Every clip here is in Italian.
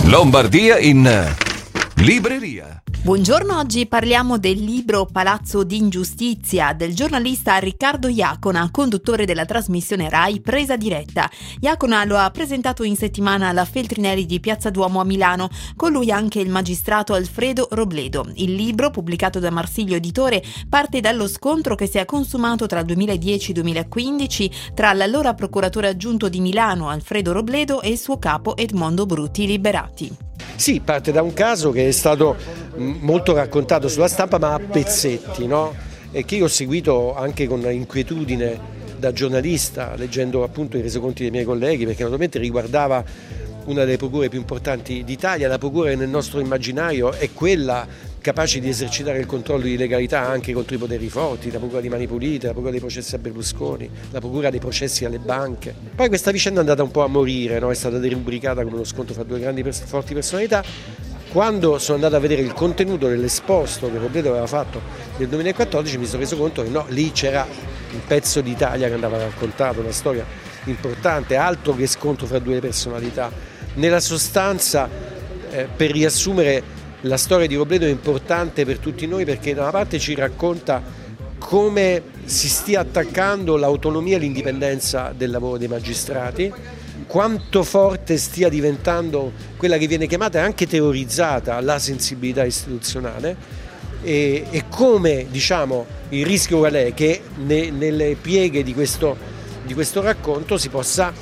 Lombardia in libreria. Buongiorno, oggi parliamo del libro Palazzo d'Ingiustizia del giornalista Riccardo Iacona, conduttore della trasmissione Rai Presa Diretta. Iacona lo ha presentato in settimana alla Feltrinelli di Piazza Duomo a Milano, con lui anche il magistrato Alfredo Robledo. Il libro, pubblicato da Marsilio Editore, parte dallo scontro che si è consumato tra il 2010 e il 2015 tra l'allora procuratore aggiunto di Milano Alfredo Robledo e il suo capo Edmondo Bruti Liberati. Sì, parte da un caso che è stato molto raccontato sulla stampa, ma a pezzetti, no? E che io ho seguito anche con inquietudine da giornalista, leggendo appunto i resoconti dei miei colleghi, perché naturalmente riguardava una delle procure più importanti d'Italia, la procura che nel nostro immaginario è quella capace di esercitare il controllo di legalità anche contro i poteri forti, la procura di Mani Pulite, la procura dei processi a Berlusconi, la procura dei processi alle banche. Poi questa vicenda è andata un po' a morire, no? È stata derubricata come uno scontro fra due grandi forti personalità. Quando sono andato a vedere il contenuto dell'esposto che Robledo aveva fatto nel 2014 mi sono reso conto che no, lì c'era un pezzo d'Italia che andava raccontato, una storia importante, altro che scontro fra due personalità. Nella sostanza, per riassumere, la storia di Robledo è importante per tutti noi perché da una parte ci racconta come si stia attaccando l'autonomia e l'indipendenza del lavoro dei magistrati, quanto forte stia diventando quella che viene chiamata e anche teorizzata la sensibilità istituzionale e come, diciamo, il rischio qual è che nelle pieghe di questo racconto si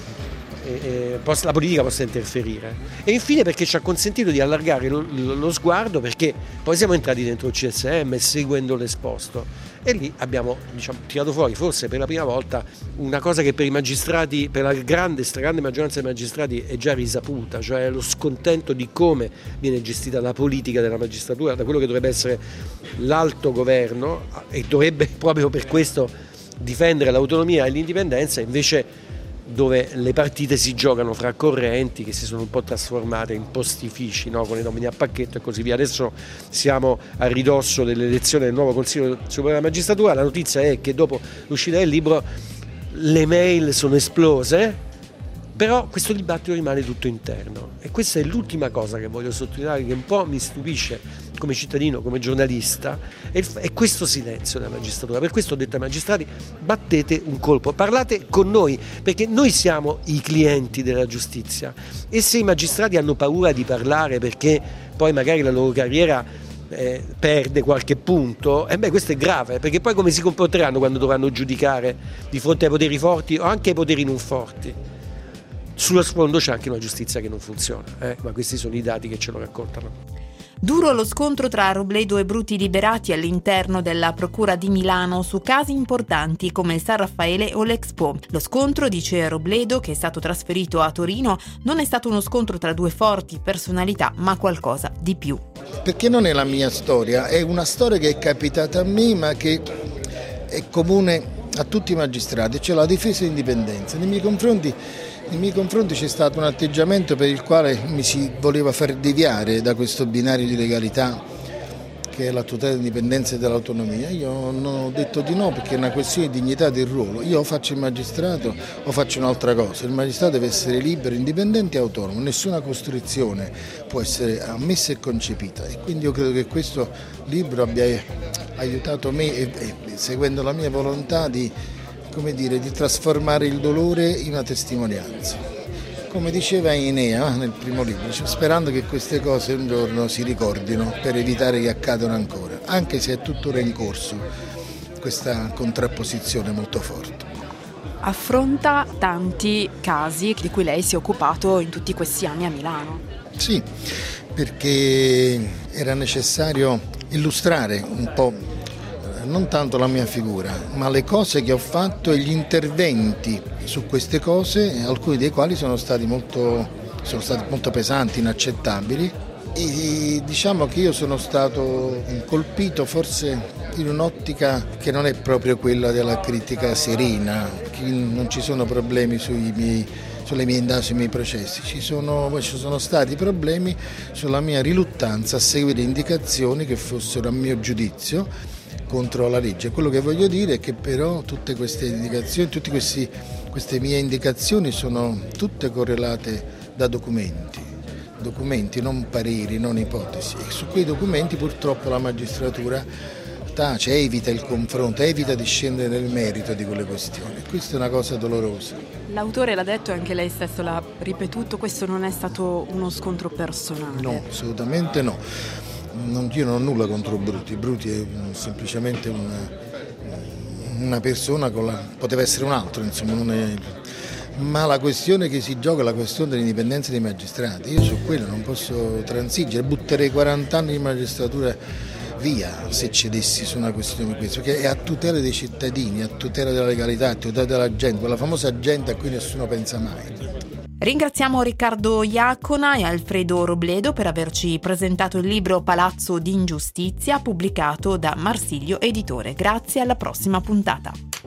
la politica possa interferire. E infine perché ci ha consentito di allargare lo sguardo, perché poi siamo entrati dentro il CSM seguendo l'esposto e lì abbiamo, diciamo, tirato fuori forse per la prima volta una cosa che per i magistrati, per la stragrande maggioranza dei magistrati è già risaputa, cioè lo scontento di come viene gestita la politica della magistratura da quello che dovrebbe essere l'alto governo e dovrebbe proprio per questo difendere l'autonomia e l'indipendenza, invece dove le partite si giocano fra correnti che si sono un po' trasformate in postifici, no? Con le nomine a pacchetto e così via. Adesso siamo a ridosso dell'elezione del nuovo Consiglio Superiore della Magistratura. La notizia è che dopo l'uscita del libro le mail sono esplose, però questo dibattito rimane tutto interno e questa è l'ultima cosa che voglio sottolineare, che un po' mi stupisce come cittadino, come giornalista, è questo silenzio della magistratura. Per questo ho detto ai magistrati: battete un colpo, parlate con noi, perché noi siamo i clienti della giustizia e se i magistrati hanno paura di parlare perché poi magari la loro carriera perde qualche punto, questo è grave, perché poi come si comporteranno quando dovranno giudicare di fronte ai poteri forti o anche ai poteri non forti? Sullo sfondo c'è anche una giustizia che non funziona, ma questi sono i dati che ce lo raccontano. Duro lo scontro tra Robledo e Bruti Liberati all'interno della Procura di Milano su casi importanti come il San Raffaele o l'Expo. Lo scontro, dice Robledo, che è stato trasferito a Torino, non è stato uno scontro tra due forti personalità, ma qualcosa di più. Perché non è la mia storia, è una storia che è capitata a me, ma che è comune a tutti i magistrati, cioè la difesa dell'indipendenza. Nei miei confronti c'è stato un atteggiamento per il quale mi si voleva far deviare da questo binario di legalità che è la tutela dell'indipendenza e dell'autonomia. Io non ho detto di no perché è una questione di dignità del ruolo. Io o faccio il magistrato o faccio un'altra cosa. Il magistrato deve essere libero, indipendente e autonomo. Nessuna costrizione può essere ammessa e concepita. E quindi io credo che questo libro abbia aiutato me, e seguendo la mia volontà, di trasformare il dolore in una testimonianza. Come diceva Enea nel primo libro, sperando che queste cose un giorno si ricordino per evitare che accadano ancora, anche se è tuttora in corso questa contrapposizione molto forte. Affronta tanti casi di cui lei si è occupato in tutti questi anni a Milano. Sì, perché era necessario illustrare un po' non tanto la mia figura, ma le cose che ho fatto e gli interventi su queste cose, alcuni dei quali sono stati molto pesanti, inaccettabili, e diciamo che io sono stato colpito forse in un'ottica che non è proprio quella della critica serena, che non ci sono problemi sulle mie indagini, sui miei processi, ci sono stati problemi sulla mia riluttanza a seguire indicazioni che fossero, a mio giudizio, contro la legge. Quello che voglio dire è che però tutte queste indicazioni, queste mie indicazioni sono tutte correlate da documenti, documenti, non pareri, non ipotesi, e su quei documenti purtroppo la magistratura tace, evita il confronto, evita di scendere nel merito di quelle questioni. Questa è una cosa dolorosa. L'autore l'ha detto e anche lei stesso l'ha ripetuto, questo non è stato uno scontro personale. No, assolutamente no. Io non ho nulla contro Bruti. Bruti è semplicemente una persona poteva essere un altro, insomma, non è... Ma la questione che si gioca è la questione dell'indipendenza dei magistrati. Io su quello non posso transigere, butterei 40 anni di magistratura via se cedessi su una questione come questa, perché è a tutela dei cittadini, a tutela della legalità, a tutela della gente, quella famosa gente a cui nessuno pensa mai. Ringraziamo Riccardo Iacona e Alfredo Robledo per averci presentato il libro Palazzo d'Ingiustizia, pubblicato da Marsilio Editore. Grazie, alla prossima puntata.